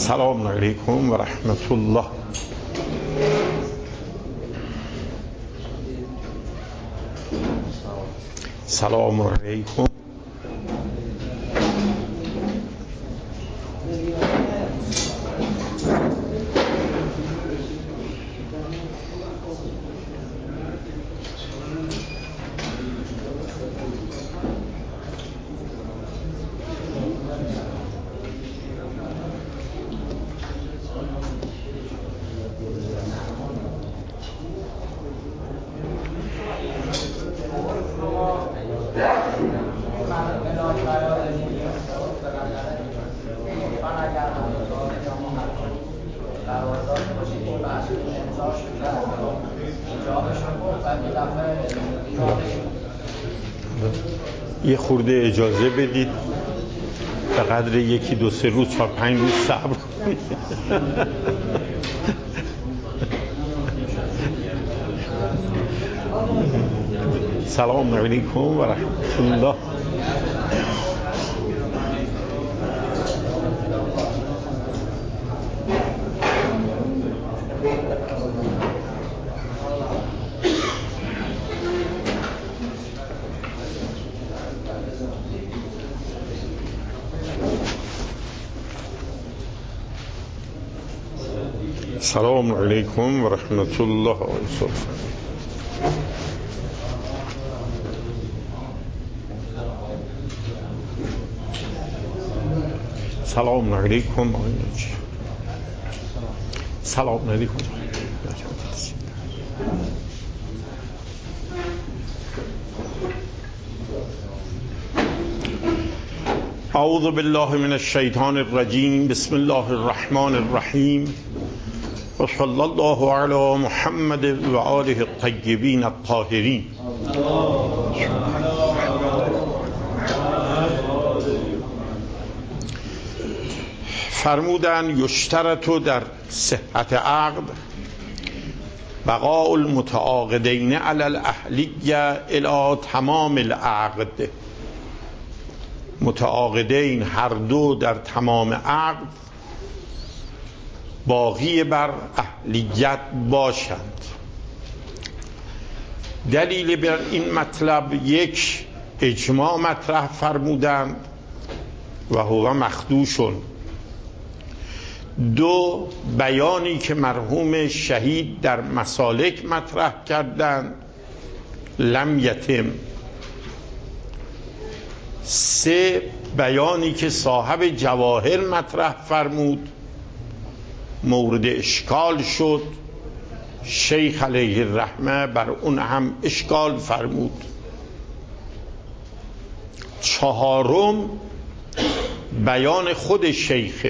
السلام علیکم و رحمت الله. سلام علیکم. یه خورده اجازه بدید به قدر 1 2 3 روز 4 5 روز صبر کنید. سلام علیکم و رحمت الله. السلام علیکم و رحمت الله. سلام علیکم. سلام علیکم. اعوذ بالله من الشیطان الرجیم. بسم الله الرحمن الرحیم. و صلی الله علی محمد و آله الطیبین الطاهرین. فرمودن یشترط در صحت عقد بقاء المتعاقدین علی الاهلیه الی تمام العقد. متعاقدین هر دو در تمام عقد باقی بر اهلیت باشند. دلیل بر این مطلب 1 اجماع مطرح فرمودند و هو مخدوشون. 2 بیانی که مرحوم شهید در مسالک مطرح کردند لم یتم. 3 بیانی که صاحب جواهر مطرح فرمود مورد اشکال شد، شیخ علیه الرحمه بر اون هم اشکال فرمود. 4 بیان خود شیخ،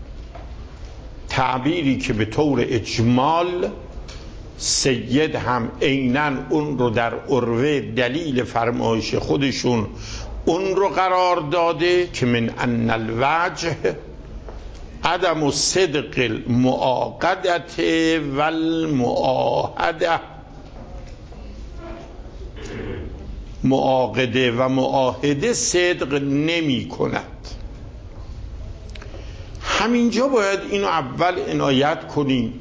تعبیری که به طور اجمال سید هم عیناً اون رو در عروه دلیل فرمایش خودشون اون رو قرار داده که من ان الوجه عدم صدق المعاقدت و المعاهده. معاقده و معاهده صدق نمی کند. همینجا باید اینو اول عنایت کنیم.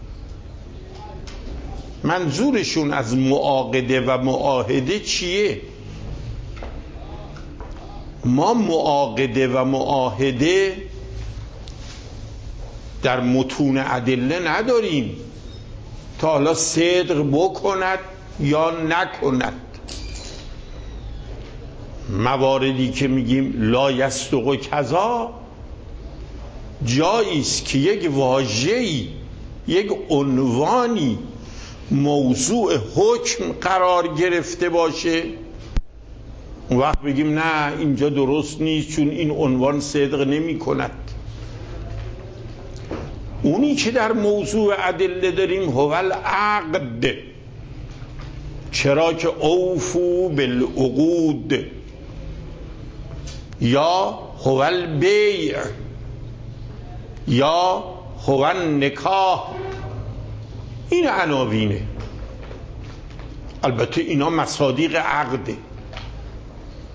منظورشون از معاقده و معاهده چیه؟ ما معاقده و معاهده در متون ادله نداریم تا حالا صدق بکند یا نکند. مواردی که میگیم لا یصدق کذا جایی است که یک واژه‌ای، یک عنوانی موضوع حکم قرار گرفته باشه، اون وقت بگیم نه اینجا درست نیست چون این عنوان صدق نمی کند. اونی که در موضوع ادله داریم هو العقد. چرا که اوفو بالعقود یا هو البیع یا هو النکاح. این عناوینه. البته اینا مصادیق عقده.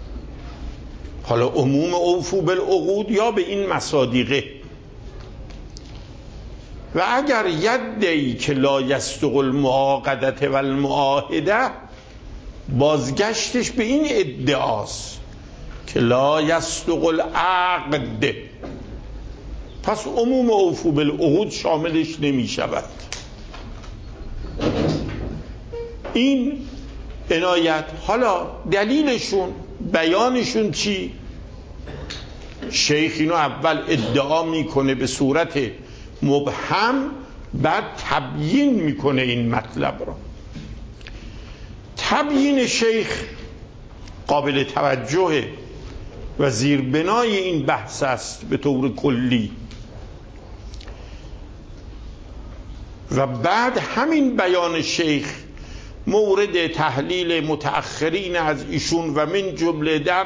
حالا عموم اوفو بالعقود یا به این مصادیقه. و اگر یدعی که لا یصدق المعاقدة و المعاهده، بازگشتش به این ادعاست که لا یصدق العقد، پس عموم اوفو بالعقود شاملش نمی شود. این عنایت. حالا دلیلشون، بیانشون چی؟ شیخ اینو اول ادعا میکنه به صورت مبهم، بعد تبیین میکنه این مطلب را. تبیین شیخ قابل توجه و زیربنای این بحث است به طور کلی، و بعد همین بیان شیخ مورد تحلیل متأخرین از ایشون و من جمله در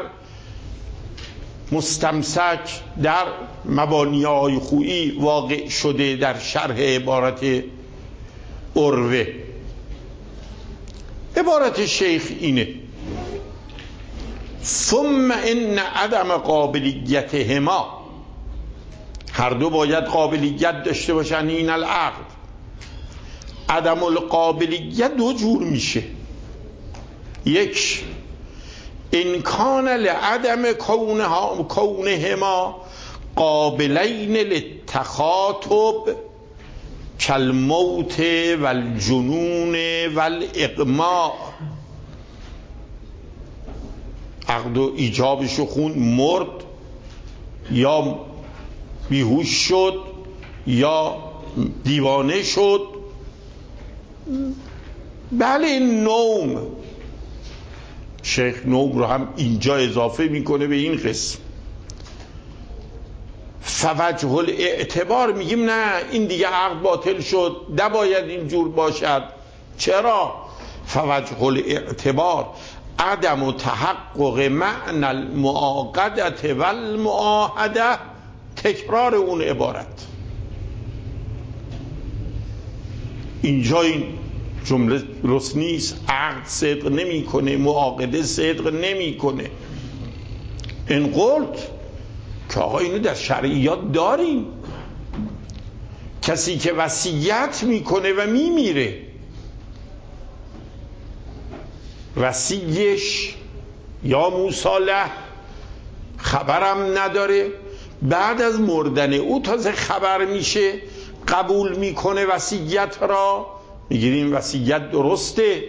مستمسک در مبانی‌های خویی واقع شده در شرح عبارت عروه. عبارت شیخ اینه: ثم ان عدم قابلیتهما، هر دو باید قابلیت داشته باشن، این العقد. عدم القابلیت دو جور میشه. یک، امکان لعدم کونهما قابلین للتخاطب کالموت والجنون والاغماء. عقد و ایجابشو خون، مرد یا بیهوش شد یا دیوانه شد. بله، نوم. شیخ نوم رو هم اینجا اضافه میکنه به این قسم. فوجه الاعتبار میگیم نه، این دیگه عقد باطل شد، نباید اینجور باشد. چرا؟ فوجه الاعتبار عدم تحقق معنی المعاقدة و المعاهده، تکرار اون عبارت. اینجا این جمله درست نیست. عقد صدق نمیکنه، معاقده صدق نمیکنه. این قلت که آقا اینو در شرعیات داریم. کسی که وصیت میکنه و میمیره، وصیش یا موصاله خبرم نداره، بعد از مردن او تازه خبر میشه، قبول میکنه وصیت را، میگیریم وصیت درسته.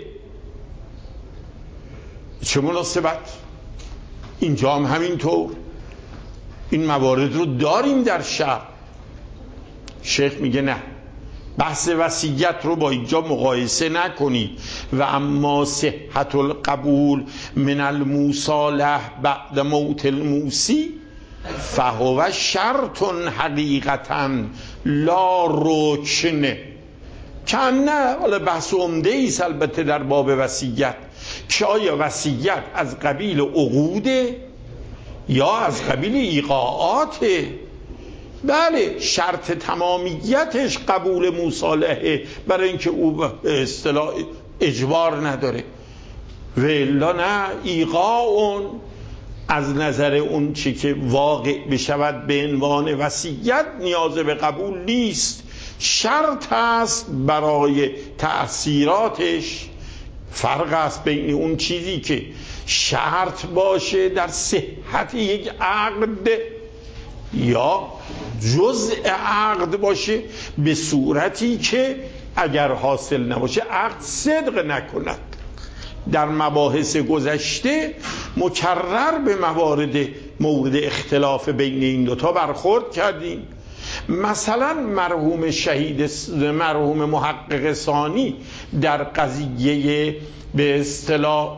چه مناسبت؟ اینجا هم همینطور این موارد رو داریم در شرع. شیخ میگه نه، بحث وصیت رو با اینجا مقایسه نکنید. و اما صحت القبول من الموصاله بعد موت الموصی فهو شرط حقیقتا لا رکن. که نه، حالا بحث عمده ایست البته در باب وصیت، که آیا وصیت از قبیل عقوده یا از قبیل ایقاعاته. بله، شرط تمامیتش قبول مصالحه، برای اینکه او به اصطلاح اجبار نداره. و الا نه، ایقاع از نظر اون چی که واقع بشود به عنوان وصیت نیاز به قبول نیست، شرط است برای تأثیراتش. فرق است بین اون چیزی که شرط باشه در صحت یک عقد یا جزء عقد باشه به صورتی که اگر حاصل نباشه عقد صدق نکند. در مباحث گذشته مکرر به مورد اختلاف بین این دوتا برخورد کردیم. مثلا مرحوم محقق ثانی در قضیه به اصطلاح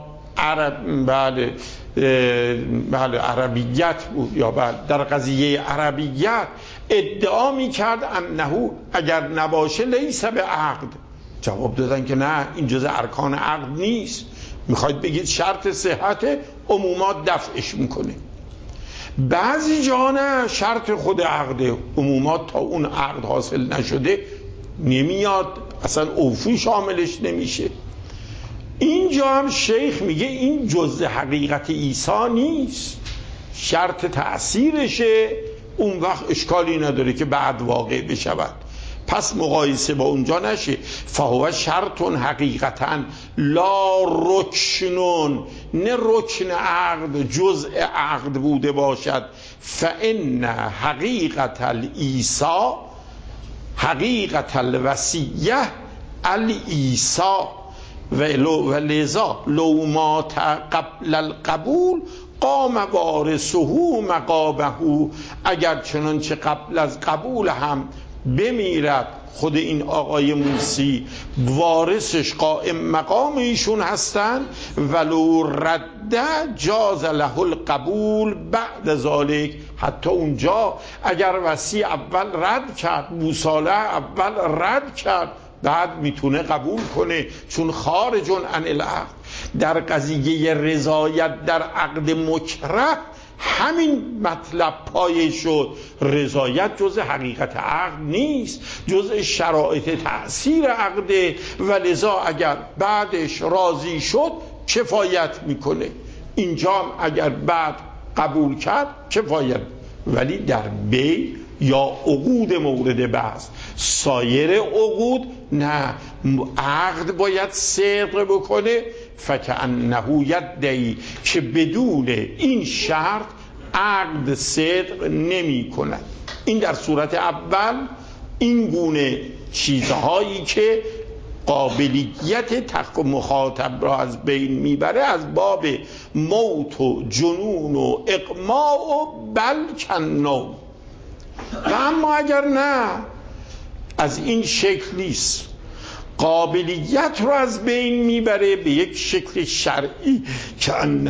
عربیت بود، یا در قضیه عربیت ادعا میکرد انه اگر نباشه لیس به عقد. جواب دادن که نه، این جزء ارکان عقد نیست. میخواید بگید شرط صحت، عمومات دفعش میکنه. بعضی جا نه، شرط خود عقد، عمومات تا اون عقد حاصل نشده نمیاد، اصلا اوفی شاملش نمیشه. اینجا هم شیخ میگه این جزء حقیقت عیسی نیست، شرط تأثیرشه، اون وقت اشکالی نداره که بعد واقع بشود. پس مقایسه با اونجا نشه. فهو شرط حقیقتا لا رکنون، نه رکن عقد جزء عقد بوده باشد. فان حقیقت الایسا حقیقت الوصیه الایسا و لذا لو مات قبل القبول قام وارثه مقامه. اگر چنانچه قبل از قبول هم بمیرد خود این آقای موسی، وارثش قائم مقام ایشون هستن. ولو رد جاز له القبول بعد ذالک، حتی اونجا اگر وصی اول رد کرد، موصالح اول رد کرد، بعد میتونه قبول کنه، چون خارج عن العقد. در قضیه رضایت در عقد مکره همین مطلب پایه شد. رضایت جز حقیقت عقد نیست، جز شرایط تأثیر عقده و لذا اگر بعدش راضی شد کفایت میکنه. اینجا هم اگر بعد قبول کرد کفایت. ولی در بی یا عقود مورد بحث، سایر عقود نه، عقد باید صدق بکنه. فکأنه یدعی، که بدون این شرط عقد صدق نمی کند. این در صورت اول این گونه چیزهایی که قابلیت تحقق مخاطب را از بین میبره از باب موت و جنون و اغماء و بل کنو. و اما اگر نه از این شکل نیست، قابلیت رو از بین میبره به یک شکل شرعی که نه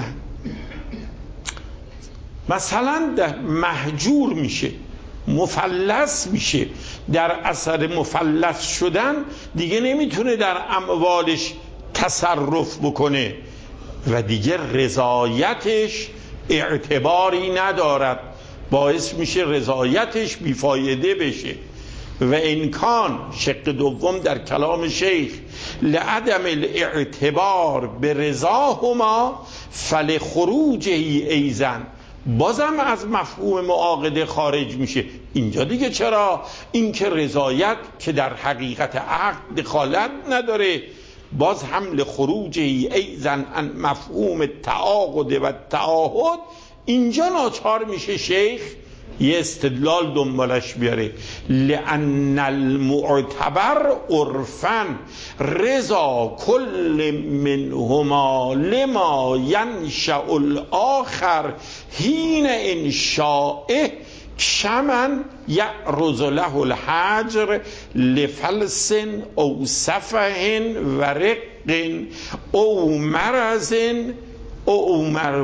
مثلا در محجور میشه، مفلس میشه، در اثر مفلس شدن دیگه نمیتونه در اموالش تصرف بکنه و دیگه رضایتش اعتباری ندارد، باعث میشه رضایتش بیفایده بشه. و امکان شق دوم در کلام شیخ لعدم الاعتبار به رضاهما فلخروجه ایزن، بازم از مفهوم معاقده خارج میشه. اینجا دیگه چرا؟ این که رضایت که در حقیقت عقد دخالت نداره، باز هم لخروجه ایزن ان مفهوم تعاقد و تعاهد، اینجا ناچار میشه شیخ یه استدلال دنبالش بیاره. لأن المعتبر عرفاً رضا کل منهما لما ینشأ الآخر حین انشائه کمن یعرض له الحجر لفلس او سفه و رق او مرض او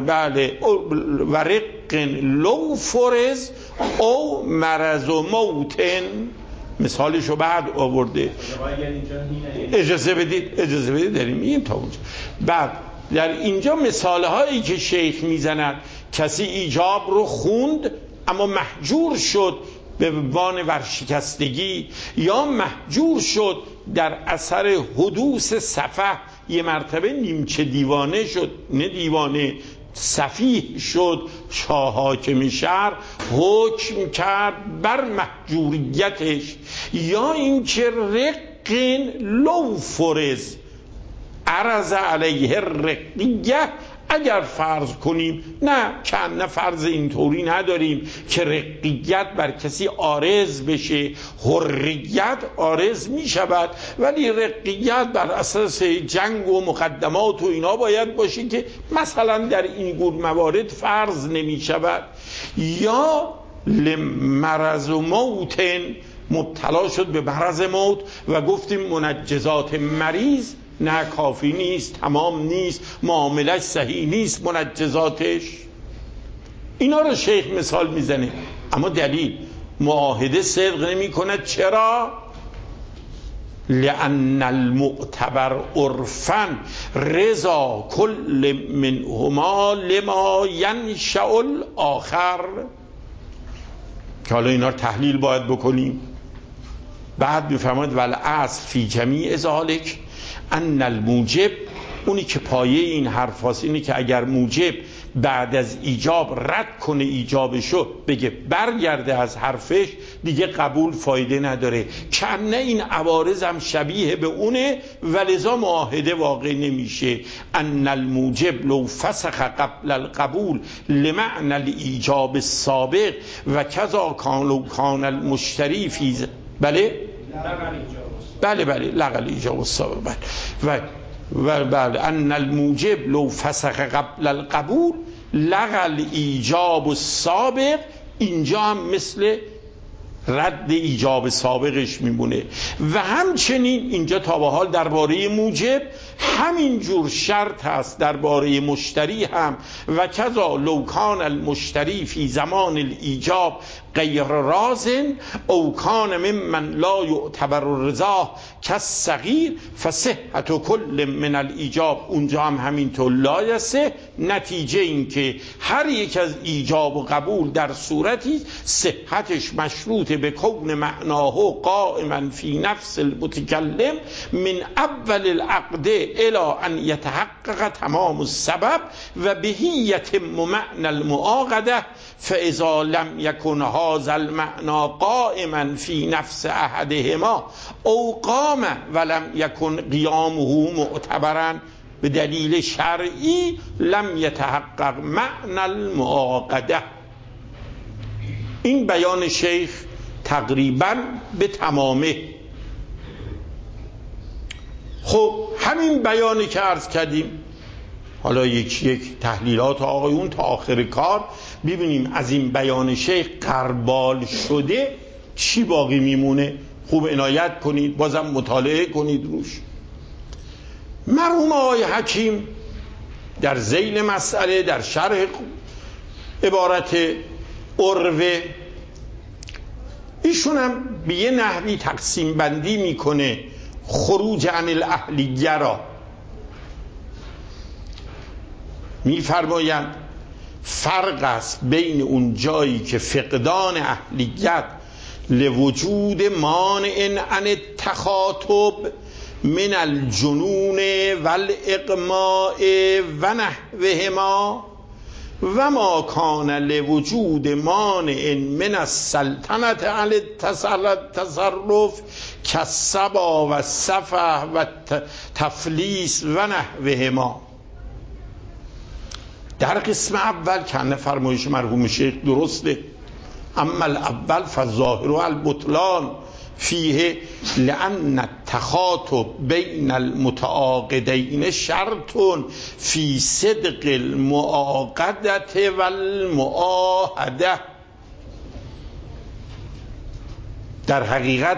ورق لو فرز او مرض و موتن. مثالشو بعد آورده. اجازه بدید داریم میگیم تا اونجا. بعد در اینجا مثال هایی که شیخ میزند، کسی ایجاب رو خوند اما محجور شد به عنوان ورشکستگی، یا محجور شد در اثر حدوث سفه، یه مرتبه نیمچه دیوانه شد، نه دیوانه، سفیه شد، شاه حاکم شهر حکم کرد بر محجوریتش. یا اینکه رق لو فرز عرض علیه الرقیه، اگر فرض کنیم نه فرض اینطوری نداریم که رقیت بر کسی عارض بشه، حریت عارض می شود، ولی رقیت بر اساس جنگ و مقدمات و اینا باید باشه که مثلا در این گونه موارد فرض نمی شود. یا لمرض و موتن، مبتلا شد به مرض موت و گفتیم منجزات مریض نه کافی نیست، تمام نیست، معاملش صحیح نیست، منجزاتش. اینا رو شیخ مثال میزنه، اما دلیل معاهده صدق نمی کند. چرا؟ لأن المعتبر عرفاً رضا کل منهما لما ینشأ الآخر. که حالا اینا رو تحلیل باید بکنیم. بعد میفرماید والاصل فی جمیع ذالک ان الموجب، اونی که پایه این حرف هست اینه که اگر موجب بعد از ایجاب رد کنه ایجابشو، بگه برگرده از حرفش، دیگه قبول فایده نداره. کنه این عوارض هم شبیه به اونه و لذا معاهده واقع نمیشه. ان الموجب لو فسخ قبل القبول لمعنى الایجاب السابق و کذا کان المشتری فی بله لغل ایجاب السابق و بله ان الموجب لو فسخ قبل القبول لغل ایجاب السابق، اینجا هم مثل رد ایجاب سابقش میمونه. و همچنین اینجا تا به حال درباره موجب همین جور شرط هست درباره مشتری هم. و کذا لو کان المشتری فی زمان الایجاب غیر رازن او کان ممن لا یعتبر الرضا کالصغیر فصحت کل من الایجاب، اونجا هم همینطور لایسه. نتیجه این که هر یک از ایجاب و قبول در صورتی صحتش مشروط به کون معناه قائما فی نفس المتکلم من اول العقد الى ان یتحقق تمام السبب و به یتم معنى المعاقده، فاذا لم یکن هذا المعنى قائما فی نفس احدهما او قام ولم یکن قیامه معتبرا به دلیل شرعی لم یتحقق معنى المعاقده. این بیان شیخ تقریبا به تمامه. خب همین بیانی که عرض کردیم، حالا یک تحلیلات آقایون تا آخر کار ببینیم از این بیان شیخ قربال شده چی باقی میمونه. خوب عنایت کنید، بازم مطالعه کنید روش. مرحوم آقای حکیم در ذیل مسئله در شرح عبارت عروه ایشون هم به یه نحوی تقسیم بندی میکنه خروج عن الاهلیه را. میفرمایند فرق است بین اون جایی که فقدان اهلیت لوجود مانع عن التخاطب من الجنون والاغماء و نحوهما و ما کان لوجود مانع من السلطنت علی التصرف کالصبا و السفه و تفلیس و نحوهما. در قسم اول که فرمایش مرحوم شیخ درسته، اما الاول فالظاهر البطلان فیه لأن التخاطب بین المتعاقدین شرط فی صدق المعاقدة والمعاهده. در حقیقت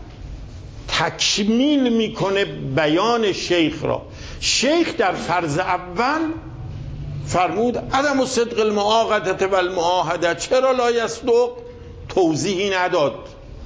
تکمیل میکنه بیان شیخ را. شیخ در فرض اول فرمود عدم صدق المعاقدة والمعاهده، چرا لا یصدق؟ توضیحی نداد.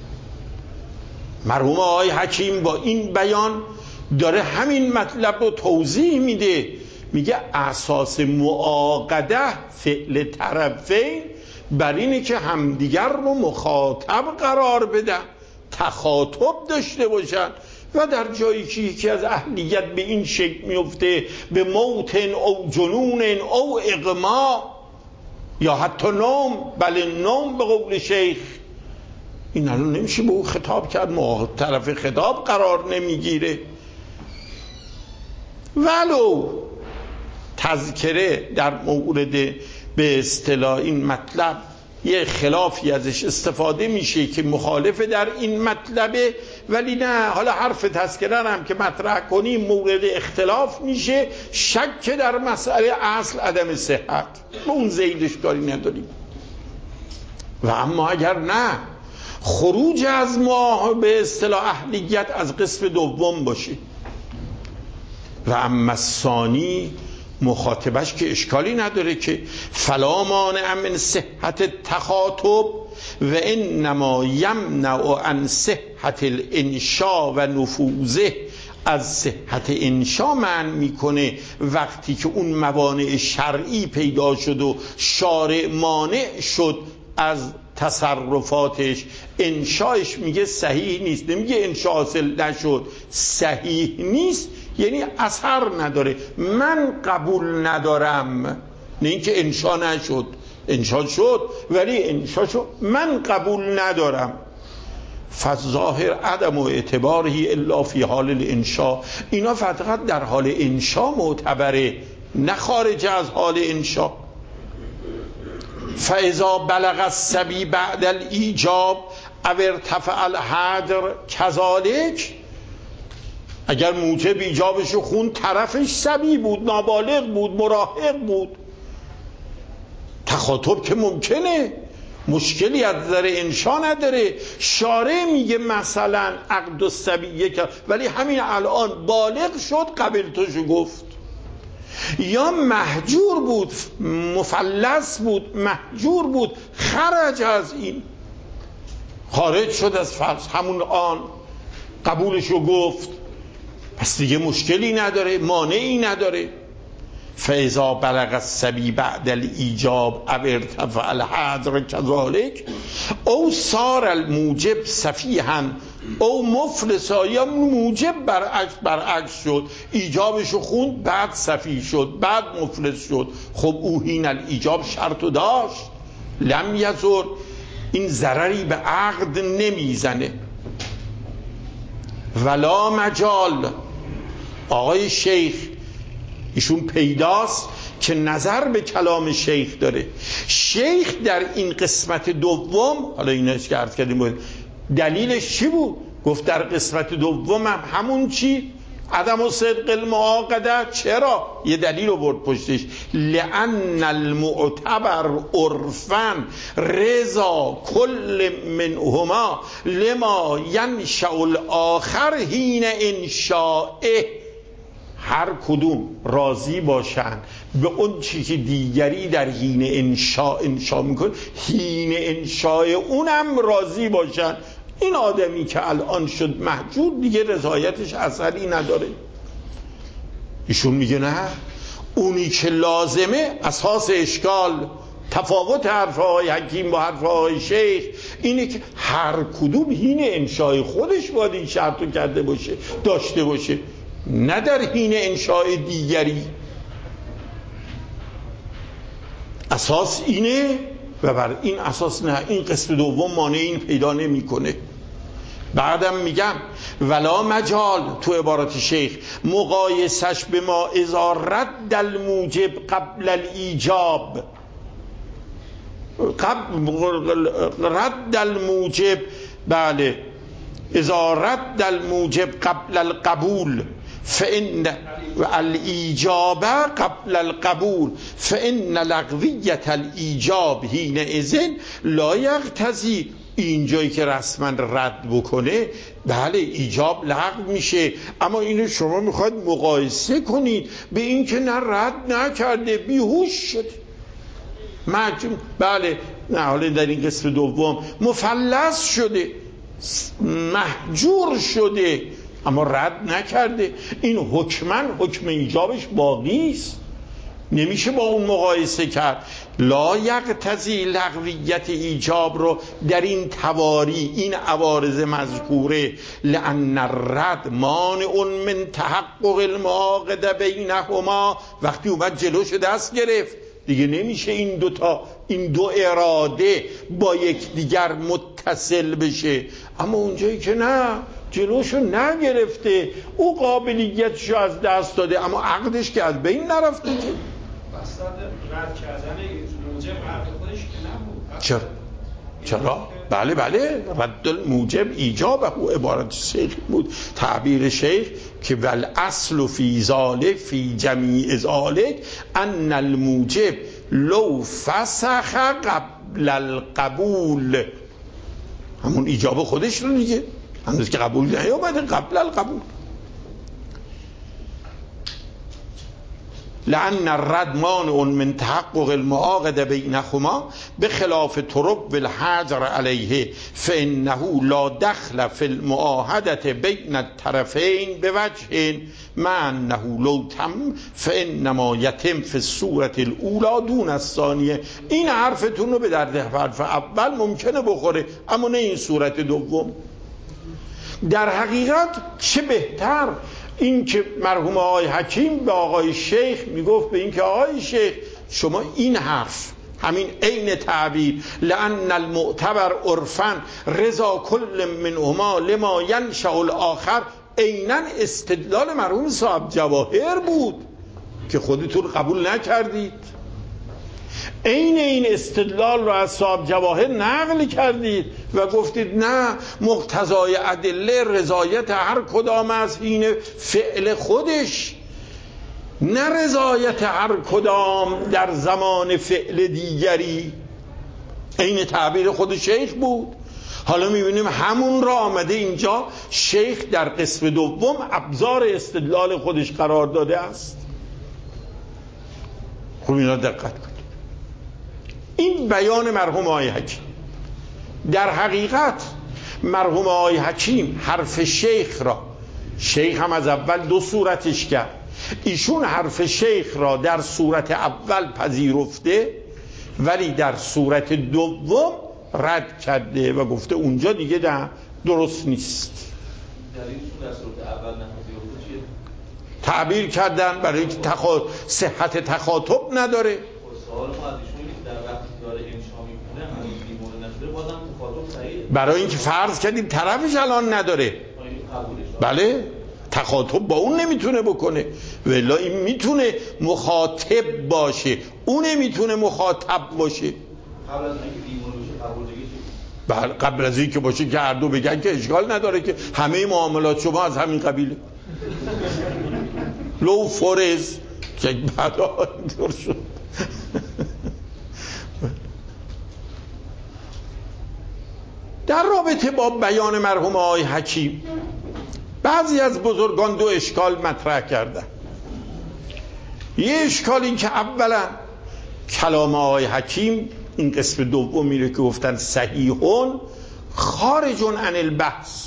مرحوم آقای حکیم با این بیان داره همین مطلب رو توضیح میده. میگه اساس معاقده فعل طرفین بر اینه که همدیگر رو مخاطب قرار بدن، تخاطب داشته باشن. و در جایی که یکی از اهلیت به این شکل میفته به موت او جنون او اغما یا حتی نوم، بله نوم به قول شیخ، این الان نمیشه به او خطاب کرد، طرف خطاب قرار نمیگیره. ولو تذکره در مورد به اصطلاح این مطلب یه خلافی ازش استفاده میشه که مخالف در این مطلبه، ولی نه، حالا حرف تذکره هم که مطرح کنیم مورد اختلاف میشه. شک در مسئله اصل عدم صحت، به اون زیدش کاری نداریم. و اما اگر نه خروج از ما به اصطلاح اهلیت از قسم دوم باشه و اما الثانی مخاطبش که اشکالی نداره که فلا مانع من صحت تخاطب و انما یمنع عن صحت الانشاء و نفوذه. از صحت انشاء منع میکنه وقتی که اون موانع شرعی پیدا شد و شارع مانع شد از تصرفاتش. انشاءش میگه صحیح نیست، نمیگه انشاء حاصل نشد، صحیح نیست یعنی اثر نداره. من قبول ندارم نه اینکه انشا نشد، انشا شد ولی انشا شد من قبول ندارم. فظاهر عدم و اعتباری الا فی حال الانشا، اینا فقط در حال انشا معتبره، نه خارج از حال انشا. فاذا بلغ الصبی بعد الایجاب او ارتفع الحجر کذالک، اگر موجب ایجابش خون طرفش صبی بود، نابالغ بود، مراهق بود، تخاطب که ممکنه، مشکلی از نظر انشا نداره. شارع میگه مثلا عقد الصبی ولی همین الان بالغ شد قبلتشو گفت، یا مهجور بود، مفلس بود، مهجور بود، خرج از این، خارج شد از فرض، همون آن قبولشو گفت، پس دیگه مشکلی نداره، مانعی نداره. فاذا بلغ الصبی بعد الایجاب او ارتفع الحجر کذالک او صار الموجب سفیها او مفلسا، یا موجب برعکس شد، ایجابشو خوند بعد سفیه شد بعد مفلس شد. خب او حین الایجاب شرطو داشت، لم یضر، این ضرری به عقد نمیزنه. ولا مجال، آقای شیخ ایشون پیداست که نظر به کلام شیخ داره. شیخ در این قسمت دوم، حالا ایناش که عرض کردیم دلیلش چی بود؟ گفت در قسمت دوم هم همون چی؟ عدم و صدق المعاقده. چرا؟ یه دلیل آورد پشتش، لأن المعتبر عرفاً رضا کل منهما لما ینشأ الآخر حین انشائه، هر کدوم راضی باشن به اون چیزی که دیگری در حین انشا میکنه، حین انشاء اونم راضی باشن. این آدمی که الان شد مهجور دیگه رضایتش اثری نداره. ایشون میگه نه، اونی که لازمه، اساس اشکال تفاوت حرفهای حکیم با حرفهای شیخ اینه که هر کدوم حین انشاء خودش باید این شرطو کرده باشه، داشته باشه، نه در حین انشاء دیگری. اساس اینه و بر این اساس نه، این قسم دوم مانع این پیدا نمیکنه. بعدم میگم ولا مجال، تو عبارت شیخ مقایسش به ما اذا رد الموجب قبل الایجاب، رد الموجب، بله، اذا رد الموجب قبل القبول فإن الایجاب قبل القبول فإن لغویت الایجاب حینئذ لا یقتضی، اینجایی که رسما رد بکنه بله ایجاب لغو میشه، اما اینو شما میخواید مقایسه کنید به این که نه رد نکرده، بیهوش شده، بله، نه حالا در این قسم دوم مفلس شده، مهجور شده، اما رد نکرده، این حکماً حکم ایجابش باقی است، نمیشه با اون مقایسه کرد. لا یقتضی لغویت ایجاب رو در این تواری، این عوارض مذکوره، لأن الرد مانع من تحقق المعاقده بینهما، وقتی اومد جلوش دست گرفت دیگه نمیشه این دو اراده با یک دیگر متصل بشه. اما اونجایی که نه، جلوشو نگرفته، او قابلیتشو از دست داده اما عقدش که از بین نرفته که بساط رد کردن موجب عقد خودش که نبود. چرا؟ بله رد الموجب ایجابه، او عبارت شیخ بود، تعبیر شیخ که والاصل فی ذالک فی جمیع ذالک ان الموجب لو فسخ قبل القبول، همون ایجاب خودش رو دیگه، هنوز که قبول نیامده، قبل القبول. لأن الرد مانع من تحقق المعاقده بینهما بخلاف طرق الحجر علیه فإنه لا دخل في المعاهده بین الطرفین بوجه مع انه لو تم فإنما یتم في الصورة الاولى دون الثانیه. این حرفتون رو به درد حرف اول ممکنه بخوره اما نه این صورت دوم. در حقیقت چه بهتر این که مرحوم آقای حکیم به آقای شیخ میگفت به این که آقای شیخ شما این حرف همین عین تعبیر لأن المعتبر عرفاً رضا کل منهما لما ینشأ الآخر عیناً استدلال مرحوم صاحب جواهر بود که خودتون قبول نکردید. عین این استدلال را از صاحب جواهر نقل کردید و گفتید نه، مقتضای ادله رضایت هر کدام از حین فعل خودش، نه رضایت هر کدام در زمان فعل دیگری. عین تعبیر خود شیخ بود. حالا میبینیم همون را آمده اینجا شیخ در قسم دوم ابزار استدلال خودش قرار داده است. خب اینا دقت کنید. این بیان مرحوم آقای حکیم. در حقیقت مرحوم آقای حکیم حرف شیخ را، شیخ هم از اول دو صورتش کرد، ایشون حرف شیخ را در صورت اول پذیرفته ولی در صورت دوم رد کرده و گفته اونجا دیگه درست نیست. در صورت اول نپذیرفته چیه؟ تعبیر کردن برای اینکه صحت تخاطب نداره. سوال ما از ایشون در وقتی داره انشا میکنه هنوز بیمونه نشده بازم تخاطب صحیحه، برای اینکه فرض کردیم طرفش الان نداره. بله، تخاطب با اون نمیتونه بکنه، ولی این میتونه مخاطب باشه، اون نمیتونه مخاطب باشه. قبل از اینکه بیمونه بشه قبول دیگه چی؟ بله، قبل از اینکه باشه که هر دو بگن که اشکال نداره که همه معاملات شما از همین قبیله. لو فرض که بعدا اینطور شد. در رابطه با بیان مرحوم آقای حکیم بعضی از بزرگان دو اشکال مطرح کردن. یه اشکال این که اولا کلام آقای حکیم این قسم دوم میره که گفتن صحیحون خارجون عن البحث،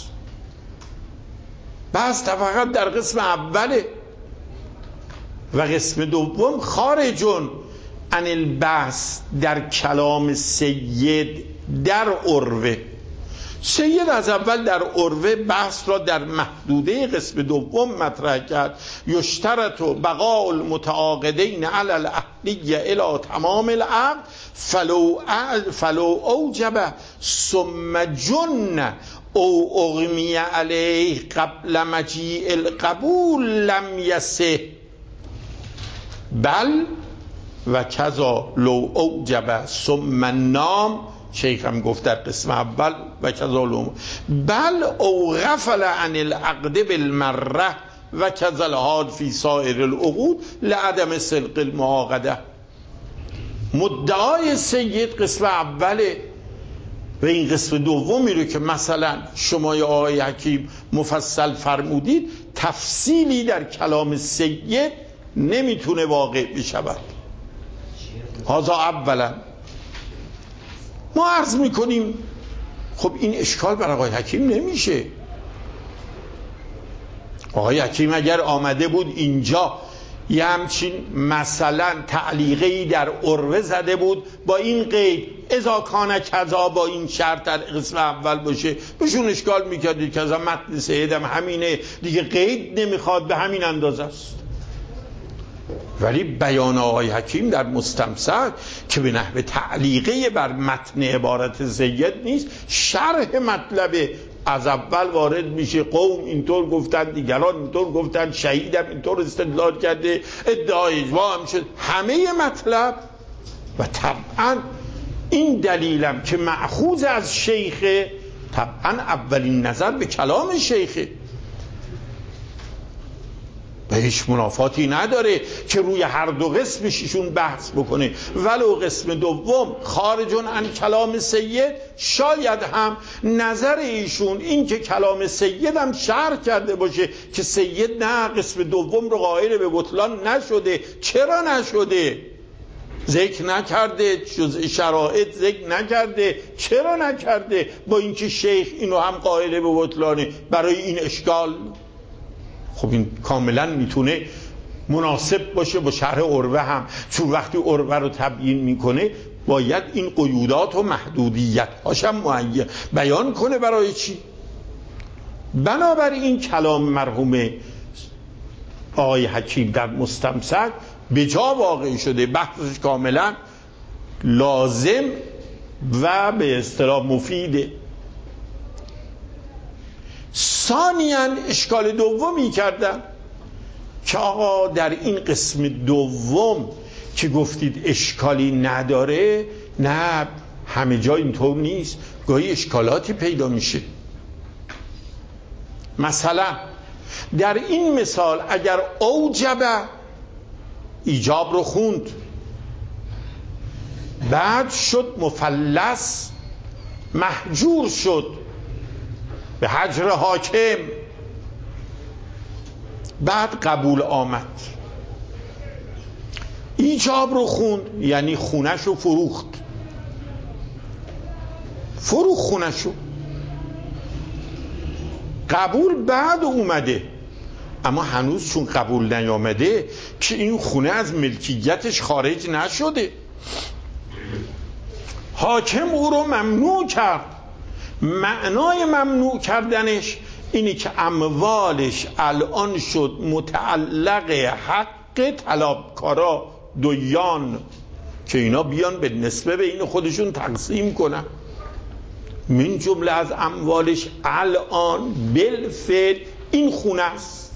بحث فقط در قسم اوله و قسم دوم خارجون عن البحث در کلام سید در عروه. سید از اول در عروه بحث را در محدوده قسم دوم مطرح کرد. یشترط بقاء المتعاقدین علی الاهلیه الی تمام العقد فلو اوجب ثم جن او اغمی علیه قبل مجیء القبول لم یصح بل و کذا لو اوجب ثم نام. شیخ هم گفت در قسم اول و کذا لو بل او غفل عن العقد بالمره و کذا الحال فی سایر العقود لعدم صدق المعاقده. مدعای سید قسم اوله و این قسم دومی رو که مثلا شما یا آقای حکیم مفصل فرمودید تفصیلی در کلام سید نمیتونه واقع بشود. هذا اولا. ما عرض میکنیم خب این اشکال برای آقای حکیم نمیشه. آقای حکیم اگر آمده بود اینجا یه همچین مثلا تعلیقی در عروه زده بود با این قید اذا کان کذا، با این شرط در قسم اول باشه، بهشون اشکال میکردید که از متن سیدم همینه دیگه، قید نمیخواد، به همین اندازه است. ولی بیان آقای حکیم در مستمسک که به نحو تعلیقه بر متن عبارت سید نیست، شرح مطلب از اول وارد میشه. قوم اینطور گفتن، دیگران اینطور گفتن، شهیدم اینطور استدلال کرده، ادعای اجماع هم شد، همه مطلب. و طبعا این دلیلم که مأخوذ از شیخه، طبعا اولین نظر به کلام شیخه و هیچ منافاتی نداره که روی هر دو قسمش ایشون بحث بکنه. ولو قسم دوم خارجون عن کلام سید، شاید هم نظر ایشون این که کلام سید هم شرح کرده باشه که سید نه قسم دوم رو قائل به بطلان نشده. چرا نشده؟ ذکر نکرده، جزء شرایط ذکر نکرده. چرا نکرده؟ با اینکه شیخ اینو هم قائل به بطلانه. برای این اشکال خب این کاملا میتونه مناسب باشه با شرح عروه هم، چون وقتی عروه رو تبیین میکنه باید این قیودات و محدودیت هاشم بیان کنه. برای چی؟ بنابراین کلام مرحوم آقای حکیم در مستمسک به جا واقع شده، بحثش کاملا لازم و به اصطلاح مفیده. ثانیاً اشکال دومی کردن که آقا در این قسم دوم که گفتید اشکالی نداره، نه همه جا اینطور نیست، گاهی اشکالاتی پیدا میشه. مثلا در این مثال اگر اوجب ایجاب رو خوند، بعد شد مفلس، محجور شد به حجر حاکم، بعد قبول آمد، ایجاب رو خوند یعنی خونش رو فروخت خونش رو، قبول بعد اومده، اما هنوز چون قبول نیامده که این خونه از ملکیتش خارج نشده، حاکم او رو ممنوع کرد. معنای ممنوع کردنش اینی که اموالش الان شد متعلق حق طلبکارا دویان که اینا بیان به نسبه بین خودشون تقسیم کنن. من جمله از اموالش الان بالفعل این خونه است.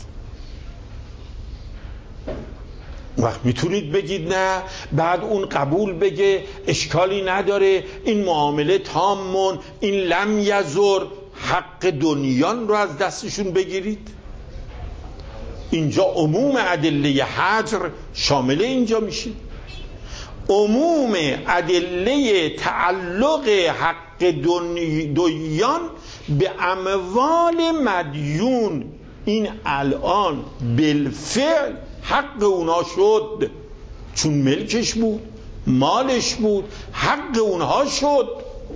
وقت میتونید بگید نه، بعد اون قبول بگه اشکالی نداره، این معامله تامون، این لم یزر، حق دنیان رو از دستشون بگیرید. اینجا عموم ادله حجر شامل اینجا میشه، عموم ادله تعلق حق دنیان به اموال مدیون این الان بالفعل حق اونا شد، چون ملکش بود، مالش بود، حق اونها شد.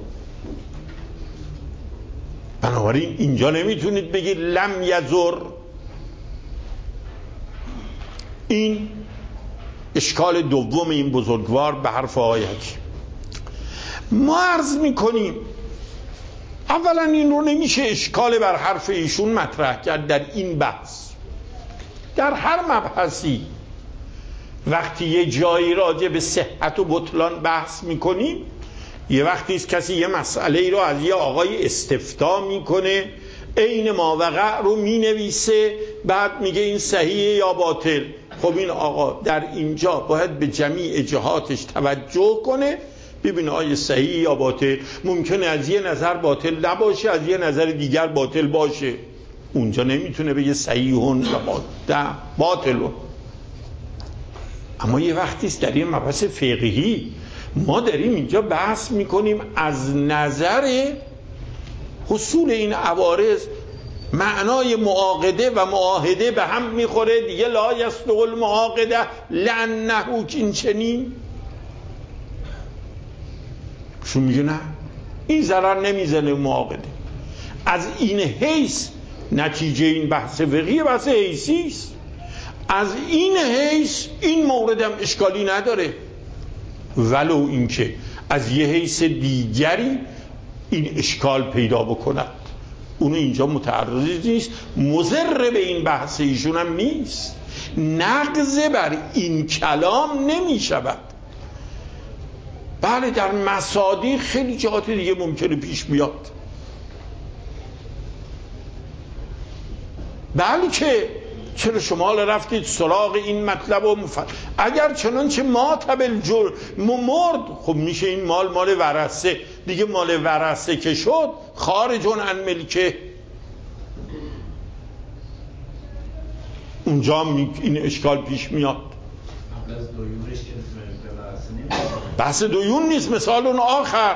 بنابراین اینجا نمیتونید بگید لم یزر. این اشکال دوم این بزرگوار به حرف آیه حکیم. ما عرض میکنیم اولا این رو نمیشه اشکال بر حرف ایشون مطرح کرد در این بحث. در هر مبحثی وقتی یه جایی راجع به صحت و بطلان بحث میکنیم، یه وقتی است کسی یه مسئله ای رو از یه آقای استفتا میکنه، عین ما وقع رو مینویسه، بعد میگه این صحیحه یا باطل. خب این آقا در اینجا باید به جمیع جهاتش توجه کنه، ببینه آیا صحیح یا باطل. ممکنه از یه نظر باطل نباشه، از یه نظر دیگر باطل باشه، اونجا نمیتونه بگه صحیحون یا باطلون. اما یه وقتی است در این مبحث فقهی ما داریم اینجا بحث میکنیم از نظر حصول این عوارض، معنای معاقده و معاهده به هم میخوره دیگه، لا یصدق المعاقده لانه این چنین. شو میگه نه این ضرر نمیزنه معاقده. از این حیث نتیجه این بحث فقهی بحث حیثی است. از این حیث این موردم اشکالی نداره، ولو اینکه از یه حیث دیگری این اشکال پیدا بکند، اونو اینجا متعرض نیست، مضر به این بحث ایشون هم نیست، نقض بر این کلام نمی شود. بله در مصادیق خیلی جهات دیگه ممکنه پیش بیاد، بله که چرا شما رفتید سراغ این مطلب و اگر چنانچه ما تبل جر مرد، خب میشه این مال ورثه دیگه، مال ورثه که شد خارجون عن ملکه، اونجا این اشکال پیش میاد. بحث دویون نیست، مثال اون آخر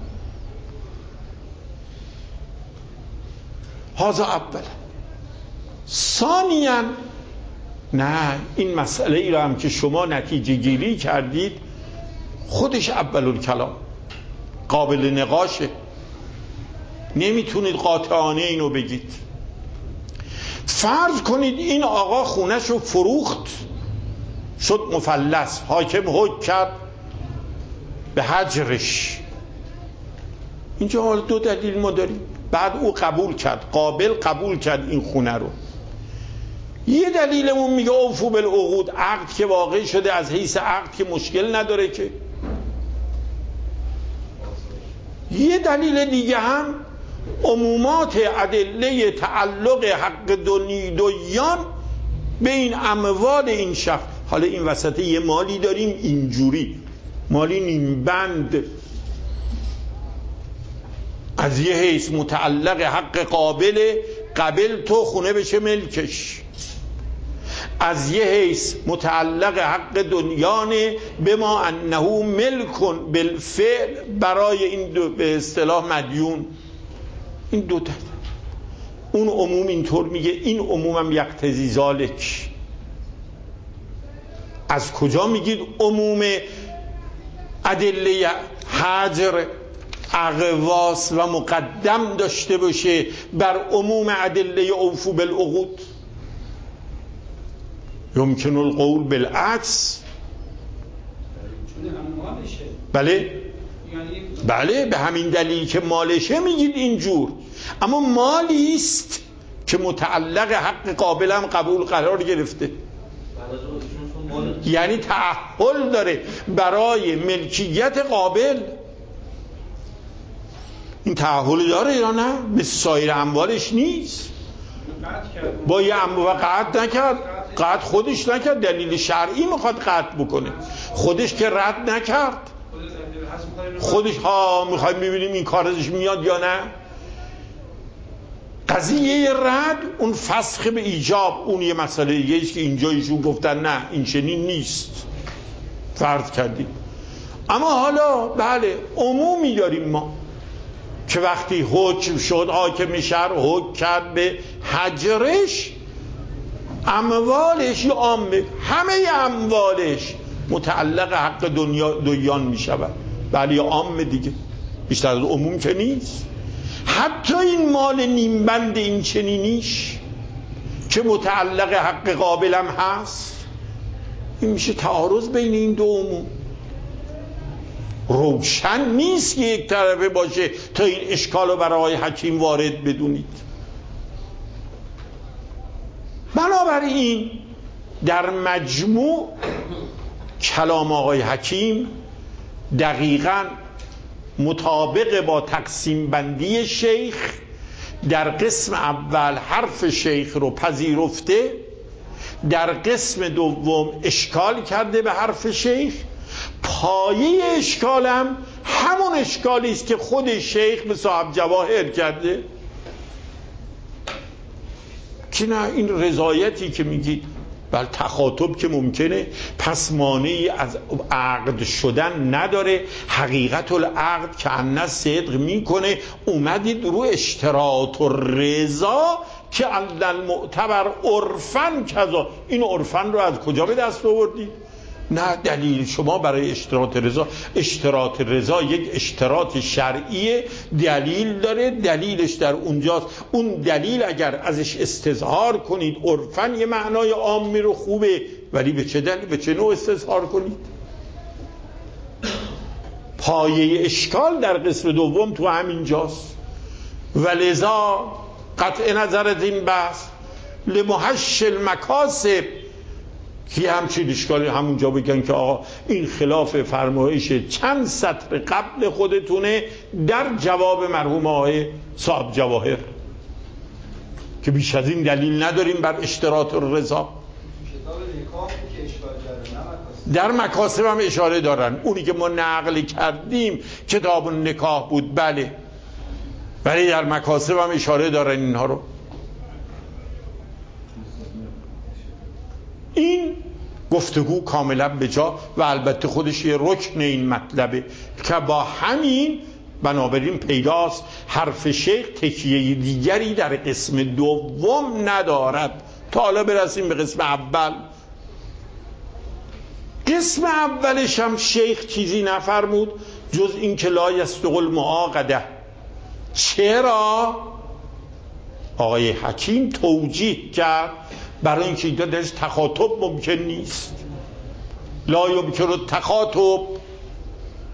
هذا اول. ثانیاً نه، این مسئله ای را هم که شما نتیجه گیری کردید خودش اول الکلام قابل نقاشه، نمیتونید قاطعانه اینو بگید. فرض کنید این آقا خونش رو فروخت، شد مفلس، حاکم حکم کرد به حجرش. اینجا دو دلیل ما داریم. بعد او قبول کرد، قابل قبول کرد این خونه رو، یه دلیلمون میگه اوفو بالعقود، عقد که واقع شده از حیث عقد که مشکل نداره که. یه دلیل دیگه هم عمومات ادله تعلق حق دنیان به این اموال این شخص. حالا این وسط یه مالی داریم اینجوری، مالی نیم بند، از یه حیث متعلق حق قابل تو خونه بشه ملکش، از یه حیث متعلق حق دنیانه به ما انه ملکن بالفعل برای این دو به اصطلاح مدیون. این دو تا اون عموم اینطور میگه، این عموم هم یقتضی ذالک. از کجا میگید عموم ادله حجر اقواس و مقدم داشته باشه بر عموم ادله اوفو بالعقود؟ یمکن القول بالعکس. بله به همین دلیل که مالشه میگید اینجور، اما مالی است که متعلق حق قابل هم قبول قرار گرفته، یعنی تعهل داره برای ملکیت قابل. این تعهل داره یا نه؟ مثل سایر اموالش نیست. با یه اموال قطع نکرد، قطع خودش نکرد، دلیل شرعی میخواد قطع بکنه، خودش که رد نکرد، خودش ها میخوایم ببینیم این کار ازش میاد یا نه. قضیه رد اون فسخ به ایجاب اون یه مسئله دیگه است که اینجا ایشون گفتن نه این چنین نیست، فرض کردیم. اما حالا بله عمومی داریم ما که وقتی حکم شد حاکم شهر حکم کرد به حجرش، اموالش یا عامه همه اموالش متعلق حق دنیان می شود. بله یا عامه دیگه، بیشتر از عموم که نیست. حتی این مال نیمبند این چنینیش که متعلق حق قابلم هست، این میشه تعارض بین این دو عموم. روشن نیست که یک طرفه باشه تا این اشکال رو برای حکیم وارد بدونید. بنابراین در مجموع کلام آقای حکیم دقیقاً مطابق با تقسیم بندی شیخ در قسم اول حرف شیخ رو پذیرفته، در قسم دوم اشکال کرده به حرف شیخ. پایه اشکالم همون اشکالی است که خود شیخ به صاحب جواهر کرده که نه این رضایتی که میگید بل تخاطب که ممکنه، پس مانعی از عقد شدن نداره. حقیقت العقد که انه صدق میکنه. اومدید رو اشتراط و رضا که المعتبر عرفن کذا، این عرفن رو از کجا به دست آوردید؟ نه دلیل شما برای اشتراط رضا یک اشتراط شرعی دلیل داره، دلیلش در اونجاست. اون دلیل اگر ازش استظهار کنید عرفن یه معنای عامی رو خوبه، ولی به چه دلیل، به چه نوع استظهار کنید؟ پایه اشکال در قسم دوم تو همین جاست. ولذا قطع نظرت این بحث لمحش المکاسب که همچین اشکالی همونجا بگن که آقا این خلاف فرمایش چند سطر قبل خودتونه در جواب مرحوم آقای صاحب جواهر که بیش از این دلیل نداریم بر اشتراط رضا. در مکاسب هم اشاره دارن. اونی که ما نقل کردیم کتاب نکاح بود، بله، ولی در مکاسب هم اشاره دارن اینها رو. این گفتگو کاملا به جا و البته خودش یه رکن این مطلبه که با همین بنابراین پیداست حرف شیخ تکیه دیگری در قسم دوم ندارد. تا حالا برسیم به قسم اول. قسم اولش هم شیخ چیزی نفرمود جز این که لا یصدق المعاقده. چرا؟ آقای حکیم توجیه کرد برای اینکه اینجا درش تخاطب ممکن نیست. لا یمکن التخاطب.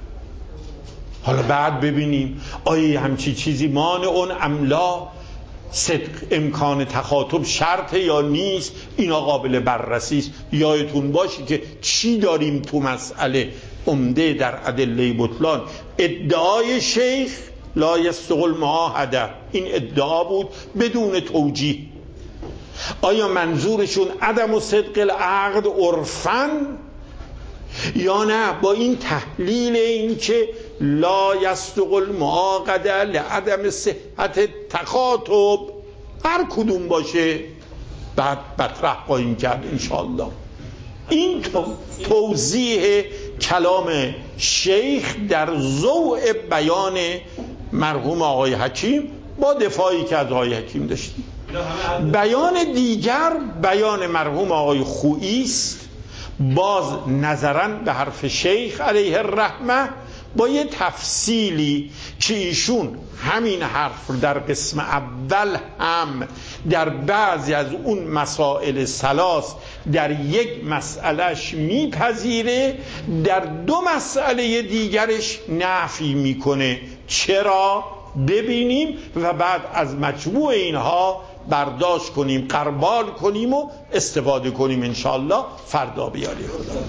حالا بعد ببینیم آیا همچی چیزی مانع اون املا صدق امکان تخاطب شرط یا نیست، اینا قابل بررسی است. یادتون باشه که چی داریم تو مسئله عمده در ادله بطلان؟ ادعای شیخ لا یصدق المعاهده، این ادعا بود بدون توجیه. آیا منظورشون عدم صدق العقد عرفاً یا نه با این تحلیل این که لا یصدق المعاقده لعدم صحت تخاطب، هر کدوم باشه بعد مطرح خواهیم کرد انشاءالله. این توضیح کلام شیخ در ضوء بیان مرحوم آقای حکیم با دفاعی که از آقای حکیم داشتیم. بیان دیگر بیان مرحوم آقای خویی است، باز نظراً به حرف شیخ علیه الرحمه با یه تفصیلی که ایشون همین حرف در قسم اول هم در بعضی از اون مسائل ثلاث در یک مسئلهش میپذیره، در دو مسئله دیگرش نفی میکنه. چرا؟ ببینیم و بعد از مجموع اینها برداشت کنیم، قربال کنیم و استفاده کنیم انشاءالله. فردا بیاری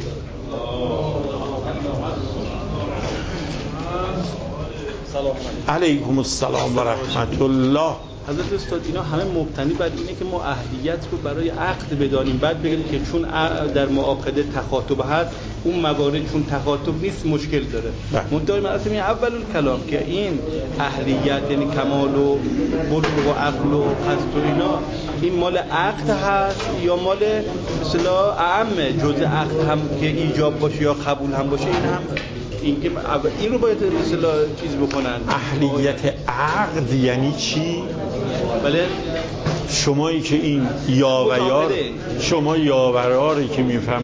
علیکم السلام و رحمت الله. حضرت استاد اینا همه مبتنی بر اینه که ما اهلیت رو برای عقد بدانیم، بعد بگیم که چون در معاقده تخاطب هست اون موارد چون تخاطب نیست مشکل داره. منتها من اصلا اول کلام که این اهلیت یعنی کمال و بلوغ و عقل و قصد و اینا این مال عقد هست یا مال اصطلاح اعم جزء عقد هم که ایجاب باشه یا قبول هم باشه، این هم این رو باید اصطلاح چیز بکنن. اهلیت عقد یعنی چی؟ بله شمایی که این یاویار شما یاویاری که میفهم